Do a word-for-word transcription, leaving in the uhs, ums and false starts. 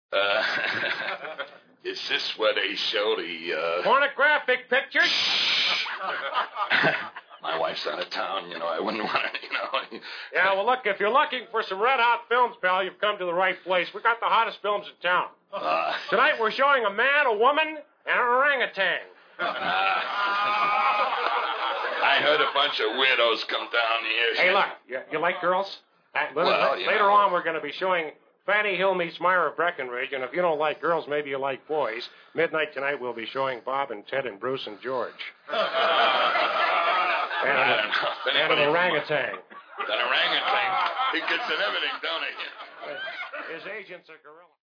Uh, is this where they show the, uh... pornographic pictures? My wife's out of town, you know. I wouldn't want to, you know. Yeah, well, look, if you're looking for some red-hot films, pal, you've come to the right place. We got the hottest films in town. Uh, Tonight we're showing a man, a woman, and an orangutan. Uh, I heard a bunch of weirdos come down here. Hey, look, you, you like girls? Uh, Well, later you know. on, we're going to be showing Fatty Hill meets Myra Breckenridge, and if you don't like girls, maybe you like boys. Midnight tonight, we'll be showing Bob and Ted and Bruce and George. and I don't know. If and an anybody- orangutan. An orangutan. He gets in everything, don't he? His agent's a gorilla.